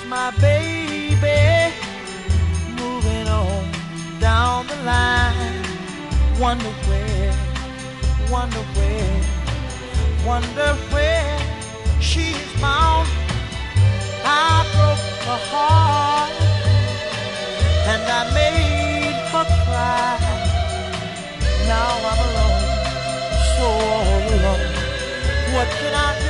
my baby, moving on down the line. Wonder where, wonder where, wonder where she's found. I broke her heart and I made her cry. Now I'm alone, so all alone. What can I do?